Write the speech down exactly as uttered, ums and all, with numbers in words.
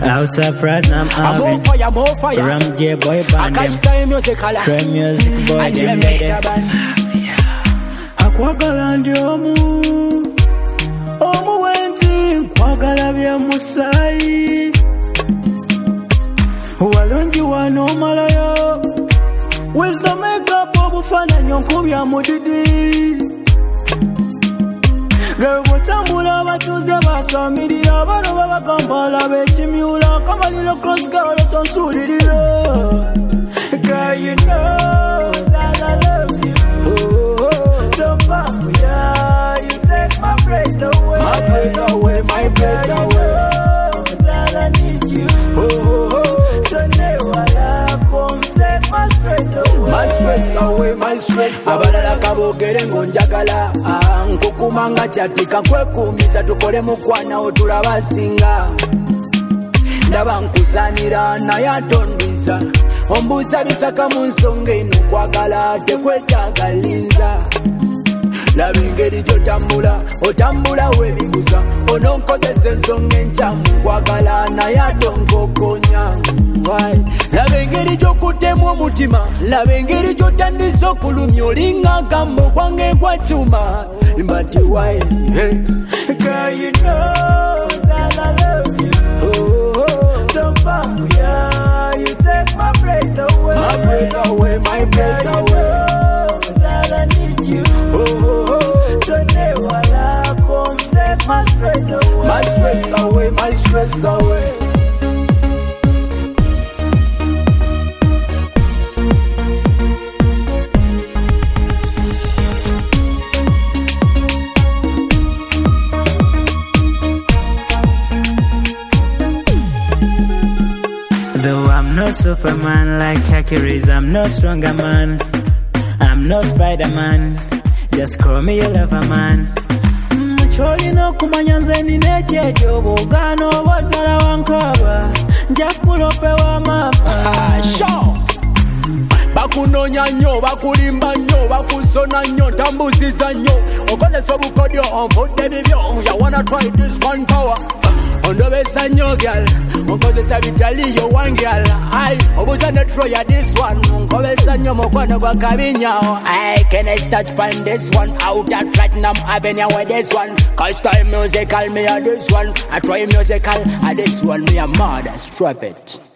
Outside Platinum I'm Arvin. on fire, I'm on fire. Ram J boy I band catch them. time music color. Trey music boy I them make them. band. Akwagala ndi omu Omu wenti Nkwagala bya musayi Walungi wano malayo Wisdom makeup obufaananyi onkubya mudidi Girl bwotambula abatuuze basamirira Bano babakampala b'ekimyula Kamaliro cross girl otonsuulirira Girl you know that I love you So bam, yeah, you take my breath away My breath away, my breath Girl, you away. know that I need you So never come take my stress away My stress away, my stress away. Abalala kabogere ngonjagala ah, nkukumanga kyatika kwekuumisa tukole mukwana otulaba singa ndaba nkusanira naye atondwisa ombuuza bisaka mu nsonga eno kwagala tekwetaaga linza laba engeri gy'otambula otambula weebiguza ononkozesa ensonga enkyamu kwagala naye atonkokonya laba engeri gy'okuttemu omutima laba engeri gy'otandisa okulumya olinga akambo kwange kwakyuma mbati wai Girl, you know that I love you So bam, yeah, you take my breath away my breath away, my breath Girl, you away. know that I need you So never come take my stress away My stress away, my stress away. Though I'm not Superman like Hercules, I'm no stronger man. I'm no Spider-Man. Just call me a lover man. Choli no kumanya nze nina ekyejo bw'ogaana oba osala wankaba nja kulopewa mama Ah, sure. Bakunoonya nnyo bakulimba nnyo bakusona nnyo ntambuziza nnyo okozesa obukodyo onvudde bibyo ya wanna try this one power ondobesa nnyo gal onkozesa bitaliyo one gal ai obuza ne troya this one nkobesa nnyo mukwano gwa kabinyawo ai can I start pan this one out at Platinum Avenue with this one cause time musical me a this one I try musical a this one me a mad strap it.